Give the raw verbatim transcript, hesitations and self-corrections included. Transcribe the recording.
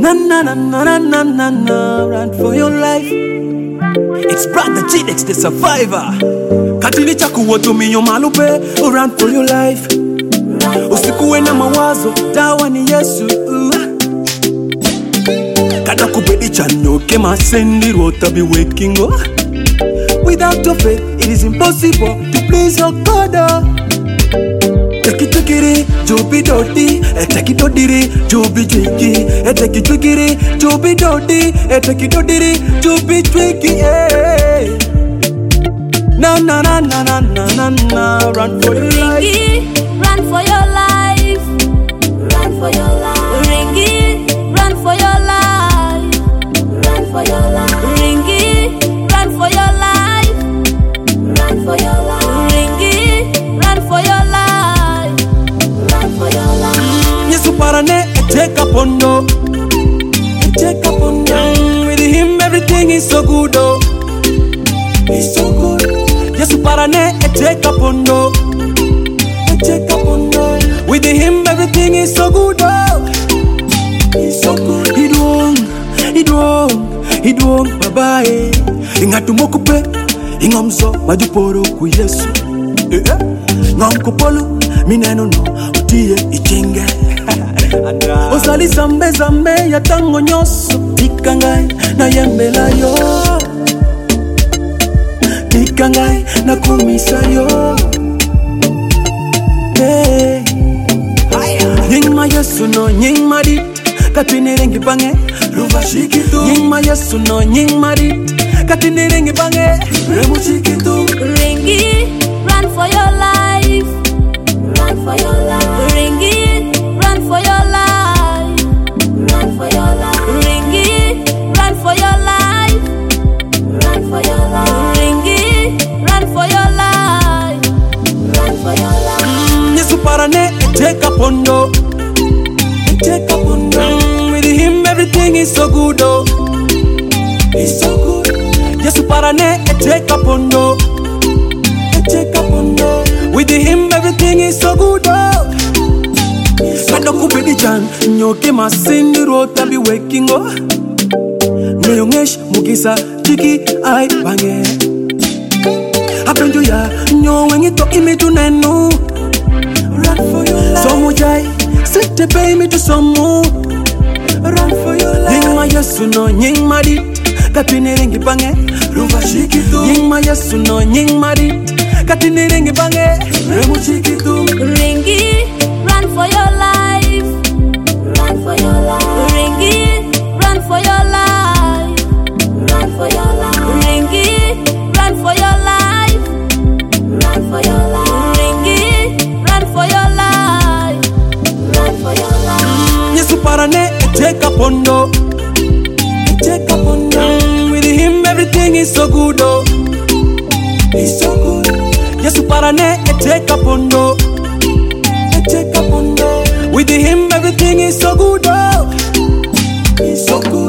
Na na na na na na na na. Run for your life. It's brother G-Dex the survivor. Katini chakuwa tumiyo malupe. Run for your life. Usikuwe na mawazo, dawa ni Yesu. Kada kubedi chanyo kema sendi rota be waking up. Without your faith, it is impossible to please your God. Take it to giri, jobi dodi. Take it to diri, jobi twiki. Take it to giri, jobi dodi. Take it to diri, jobi twiki. Na na na na na na na na. Run for your life. Run for your life. Run for your life. Ringy, run for your life. Run for your life. Ringy, run for your life. Run for your life. Ringy, run for your life. Run for your life. Yesu parane eteka pondo. Eteka pondo. With him everything is so good oh. It's so good. Yesu parane eteka pondo. Eteka pondo. With him everything is so good oh. It's so good. He doing, he doing, he doing bye bye. Ingatu mokupe, ingomso majuporo ku Yesu. Eh eh. Ngomkopolo mineno no utie ichenge. Osali zambe zambe ya tango nyoso tikangai na yembela yo. Tikangai na kumisa yo. Hey. Nying ma Yesu no nying marit katine rengi bange ruva shikitu. Nying ma Yesu no nying marit katine rengi bange remu shikitu. Ringy, run for your life. Run for your life. Ringy, run for your life. Run for your life. Ringy, run for your life. Run for your life. Ringy, run for your life. Run for your life. Mm, Yesu parane eteka pondo. Eteka pondo. Mm, with him everything is so good oh. It's so good. Yesu parane eteka pondo. Eteka pondo. With him everything is so good oh. Kada kubedi chan nyoke masindi rota be waking oh. Nyongesh mugisa tiki ai bange. Apenjo ya nyowengi to imitu nenu. Run for your life. Somu jai sete pay me to somu. Run for your life. Nying ma Yesu no nying marit katine rengi bange ruva shikitu. Nying ma Yesu no nying marit katine rengi bange remu shikitu. Ringy, run for your life. Run for your life. Ringy, run for your life. Run for your life. Ringy, run for your life. Run for your life. Ringy, run for your life. Run for your life. Yesu parane eteka pondo. Eteka pondo. Mm, with him everything is so good oh. It's so good. Yesu parane eteka pondo. Eteka pondo. With him everything is so good oh. It's so good.